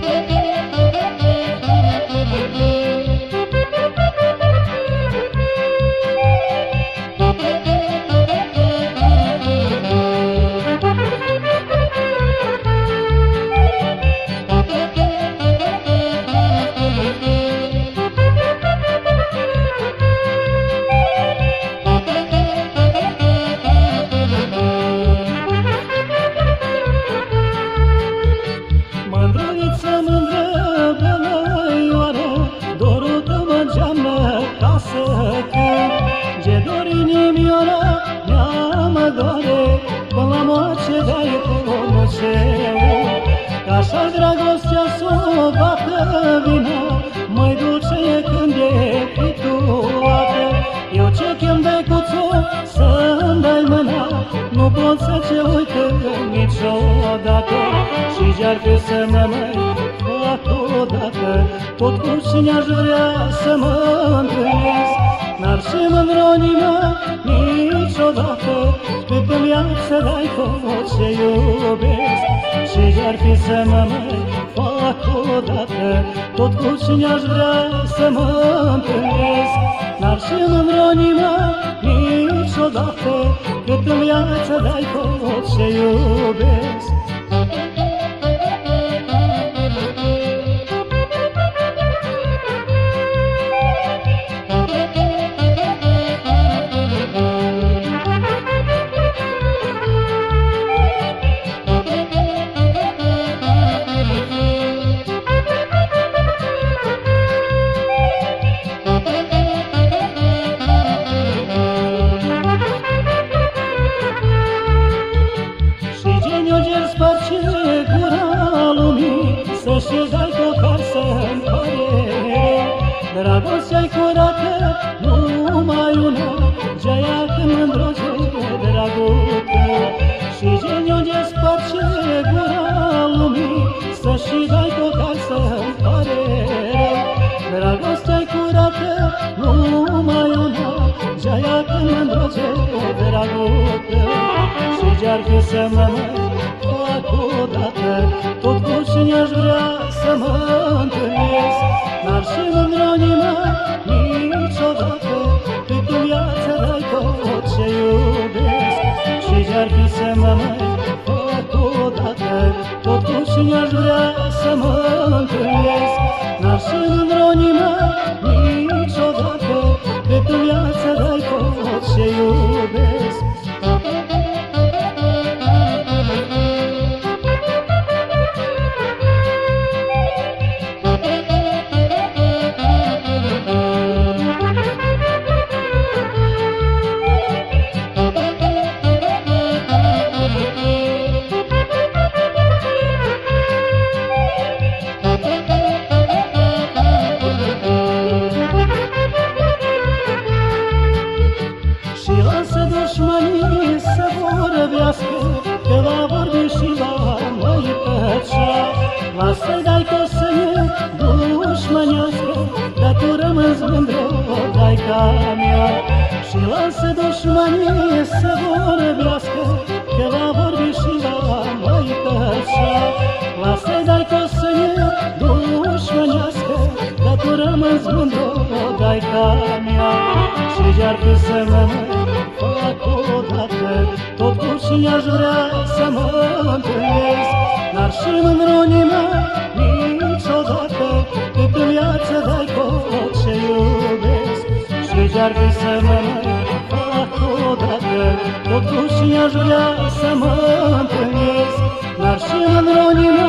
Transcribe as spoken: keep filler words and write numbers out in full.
Așa-și dragostea s-o bată vina, mai dulce e când e pituată. Eu ce chem becuțu să-mi dai mâna, nu pot să ce uită niciodată. Și jar fi să mă mai fac odată, tot cu cine aș vrea să mă întâlnesc. N-ar și mândră inima niciodată, cât în viață dai tot ce iubesc. Și jar fi să mă mai fac odată, tot cu cine aș vrea să mă întâlnesc. N-ar și mândră inima niciodată, cât în viață dai tot ce iubesc. Să-și dai cu care să-mi pare, dragostea-i curată, numai una, geaia când mândroge dragută. Și geniu de sparge gura lumii, să-și dai cu care să-mi pare, dragostea-i curată, numai una, geaia când mândroge dragută. Și ce-ar fi să mă mai fac odată, tot cu cine aș vrea să mă întâlnesc. N-ar și mândră inima niciodată, cât în viață dai tot ce iubesc. Și ce-ar fi să mă mai fac odată, tot cu cine aș vrea să mă întâlnesc. N-ar și mândră inima niciodată, cât în viață dai tot ce iubesc. Dușmanii să vorbească, că va vorbi și va mai tăcea. Lasă-i dai că să ne dușmănească, dar tu rămâzi mândră, dai-ca mea. Și lasă dușmanii să vorbească, că va vorbi și va mai tăcea. Lasă-i dai că să ne dușmănească, dar tu rămâzi mândră, dai-ca mea. Și ce-ar fi să mă fac odată, tot cu cine aș vrea să mă întâlnesc. N-ar și mândră inima niciodată, cât în viață dai tot ce iubesc. Și ce-ar fi să mă mai fac odată, tot cu cine aș vrea să mă întâlnesc. N-ar și mândră inima